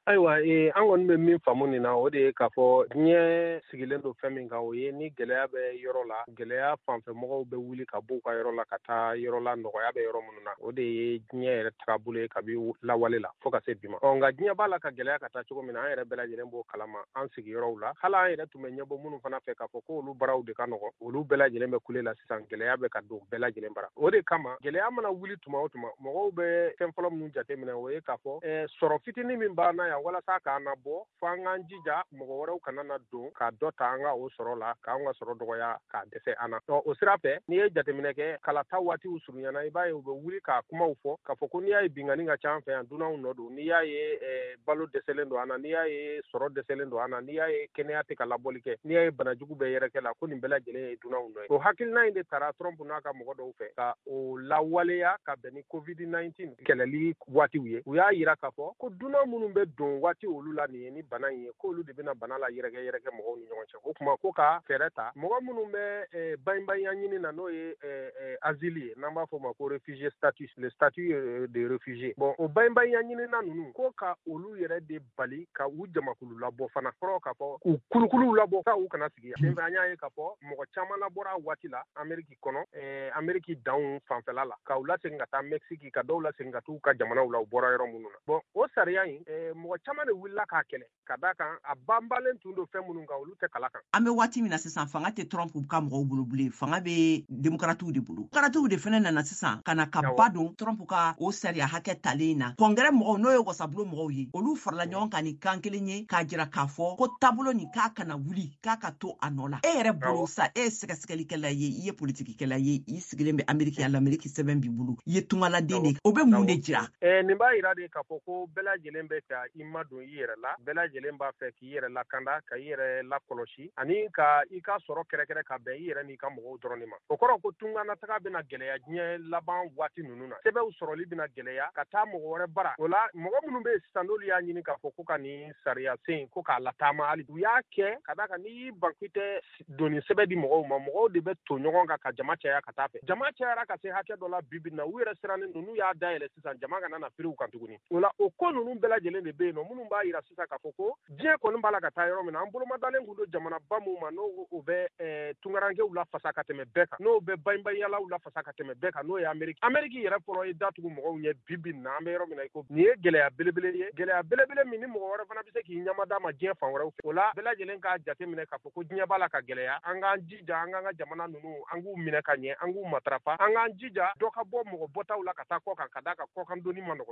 Ayiwa an kɔni bɛ min faamu nin na o de ye k'a fɔ diɲɛ sigilen don fɛn min kan o ye ni gɛlɛya bɛ yɔrɔ la gɛlɛya fanfɛmɔgɔw bɛ wuli ka b'u ka yɔrɔ la ka taa yɔrɔ la nɔgɔya bɛ yɔrɔ minnu na o de ye diɲɛ yɛrɛ taabolo ye kabi lawale la fo ka se bi ma nka diɲɛ b'a la ka gɛlɛya ka taa cogo min na an yɛrɛ bɛɛ lajɛlen b'o kalama an sigiyɔrɔw la hali an yɛrɛ tun bɛ ɲɛbɔ minnu fana fɛ k'a fɔ ko olu baaraw de ka nɔgɔn olu bɛɛ lajɛlen bɛ kule la sisan gɛlɛya bɛ ka don bɛɛ lajɛlen bara o de kama gɛlɛya mana wuli tuma o tuma mɔgɔw bɛ fɛn fɔlɔ minnu jateminɛ o ye k'a fɔ sɔrɔ fitinin min b'an na yan walasa k'an na bɔ fo an k'an jija mɔgɔ wɛrɛw kana na don ka dɔ ta an ka o sɔrɔ la k'an ka sɔrɔ dɔgɔya k'a dɛsɛ an na o sira fɛ n'i ye jateminɛ kɛ kalata waatiw surunyana i b'a ye u bɛ wuli k'a kumaw fɔ k'a fɔ ko n'i y'a ye binkani ka ca an fɛ yan dunanw nɔ don n'i y'a ye balo dɛsɛlen don an na n'i y'a ye sɔrɔ dɛsɛlen don an na n'i y'a ye kɛnɛya tɛ ka labɔli kɛ n'i y'a ye banajugu bɛ yɛrɛkɛ la ko nin bɛɛ lajɛlen ye dunanw nɔ ye o hakilina in de tara Trump n'a ka mɔgɔ dɔw fɛ ka o lawaleya ka bɛn ni COVID-19 kɛlɛli waatiw ye u y'a yira k'a fɔ ko dunan minnu bɛ don waati olu la nin ye ni bana in ye k'olu de bɛna bana la yɛrɛkɛ mɔgɔw ni ɲɔgɔn cɛ o tuma ko ka fɛɛrɛ ta mɔgɔ minnu bɛ banbanya ɲini na n'o ye asile ye n'an b'a fɔ o ma ko réfugié statut le statut de réfugié bon o banbanya ɲini na ninnu ko ka olu yɛrɛ de bali ka u jamakulu labɔ fana kɔrɔ k'a fɔ u kulukuluw labɔ ka u kana sigi yan sen fɛ an y'a ye k'a fɔ mɔgɔ caman labɔra waati la Amérique kɔnɔ Amérique danw fanfɛla la ka u lasegin ka taa Mexique ka dɔw lasegin ka t'u ka jamanaw la u bɔra yɔrɔ minnu na bon o sariya in mɔgɔ caman de wulila k'a kɛlɛ ka da kan a banbalen tun don fɛn minnu kan olu tɛ kala kan an bɛ waati min na sisan fanga tɛ Trump ka mɔgɔw bolo bilen fanga bɛ démocrates de bolo démocrates de fana nana sisan ka na ka ba don Trump ka o sariya hakɛ talen na congrès mɔgɔw n'o ye wasabulon mɔgɔw ye olu farala ɲɔgɔn kan ni kan kelen ye k'a jira k'a fɔ ko taabolo nin k'a kana wuli k'a ka to a nɔ la e yɛrɛ bolo sa e ye sɛgɛsɛgɛlikɛla ye i ye politikikɛla ye i sigilen bɛ Amérique ya l'Amérique sɛbɛn b'i bolo i ye tungaladen de o bɛ mun de jira nin b'a yira de k'a fɔ ko bɛɛ lajɛlen bɛ ka i ma don i yɛrɛ la bɛɛ lajɛlen b'a fɛ k'i yɛrɛ lakanda ka i yɛrɛ lakɔlɔsi ani ka i ka sɔrɔ kɛrɛkɛrɛ ka bɛn i yɛrɛ n'i ka mɔgɔw dɔrɔn de ma o kɔrɔ ko tunganataga bɛna gɛlɛya diɲɛ laban waati ninnu na sɛbɛnw sɔrɔli bɛna gɛlɛya ka taa mɔgɔ wɛrɛ bara o la mɔgɔ minnu bɛ sisan n'olu y'a ɲini k'a fɔ ko ka nin sariya sen ko k'a lataama hali u y'a kɛ ka da kan n'i y'i ban k'i tɛ doni sɛbɛn di mɔgɔw ma mɔgɔw de bɛ to ɲɔgɔn kan ka jama caya ka taa fɛ jama cayara ka se hakɛ dɔ la bi na u yɛrɛ sirannen don n'u y'a dayɛlɛ sisan jama kana na firiw kan tuguni o la o ko ninnu bɛɛ lajɛlen de bɛ yen nɔ minnu b'a yira sisan k'a fɔ ko diɲɛ kɔni b'a la ka taa yɔrɔ min na an bolomadalen kun don jamanaba min ma n'o bɛ tungarankew la fasa ka tɛmɛ bɛɛ kan n'o bɛ banbayalaw la fasa ka tɛmɛ bɛɛ kan n'o ye Amérique yɛrɛ fɔlɔ ye datugu mɔgɔw ɲɛ bi na an bɛ yɔrɔ min na i ko nin ye gɛlɛya belebele ye gɛlɛya belebele min ni mɔgɔ wɛrɛ fana bɛ se k'i ɲamada ma diɲɛ fan wɛrɛw fɛ o la bɛɛ lajɛlen k'a jateminɛ k'a fɔ ko diɲɛ b'a la ka gɛlɛya an k'an jija an k'an ka jamana ninnu an k'u minɛ ka ɲɛ an k'u matarafa an k'an jija dɔ ka bɔ mɔgɔ bɔtaw la ka taa kɔ kan ka da ka kɔkan doni ma nɔgɔn